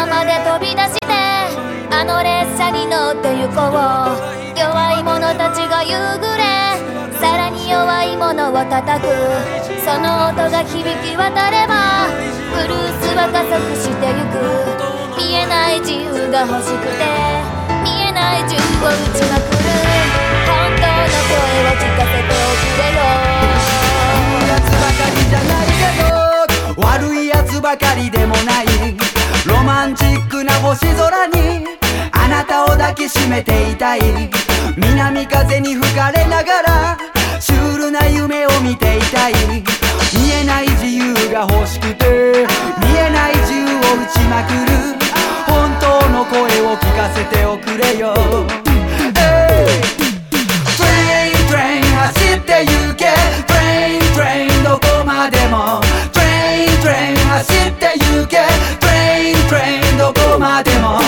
ままで飛び出してあの列車に乗って行こう。弱い者たちが夕暮れ、さらに弱い者を叩く。その音が響き渡ればブルースは加速してゆく。見えない自由が欲しくて見えない銃を撃ちまくる。本当の声を聞かせておくれよ。 いいやつばかりじゃないけど悪いやつばかりでもない。ロマンチックな星空にあなたを抱きしめていたい。南風に吹かれながらシュールな夢を見ていたい。見えない自由が欲しくて見えない銃を撃ちまくる。本当の声を聞かせておくれよ。トレイントレイン走って行け。トレイントレインどこまでも。トレイントレイン走って行け。トレイントレインどこまでも。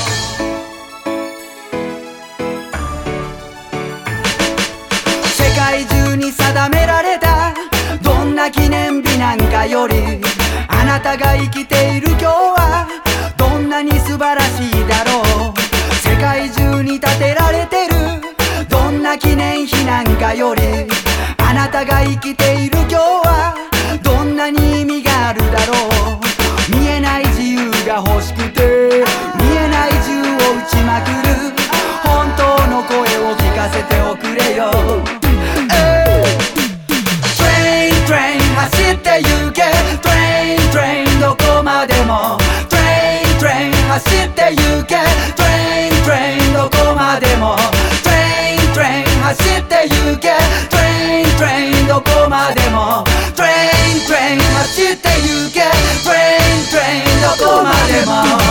世界中に定められたどんな記念日なんかよりあなたが生きている今日はどんなに素晴らしいだろう。世界中に建てられてるどんな記念碑なんかよりあなたが生きている今日はどんなに意味があるだろう。見えない自由が欲しくて見えない銃を撃ちまくる。本当の声を聞かせておくれよ。トレイントレイン走って行け。トレイントレインどこまでも。トレイントレイン走って行け。トレイントレインどこまでも。トレイントレイン走って行け。トレイントレインどこまでも。トレイントレイン走って行け。トレイントレインどこまでも。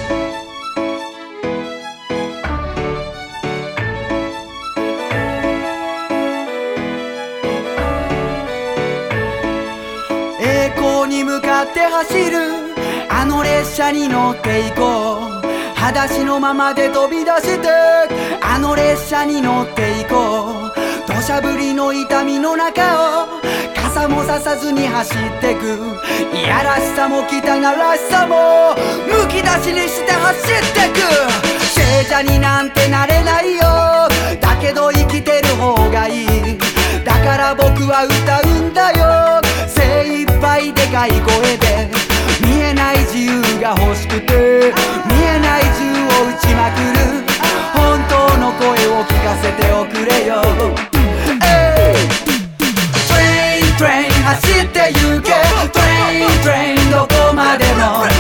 栄光に向かって走るあの列車に乗っていこう。裸足のままで飛び出してあの列車に乗っていこう。土砂降りの痛みの中を傘もささずに走ってく。いやらしさも汚らしさもむき出しにして走ってく。聖者になんてなれないよ。だけど生きてる方がいい。だから僕は歌うんだよ。精一杯でかい声で見えない自由が欲しくて見えない銃を撃ちまくる。本当の声を聞かせておくれよ。トレイントレイン走って行け。トレイントレインどこまでも。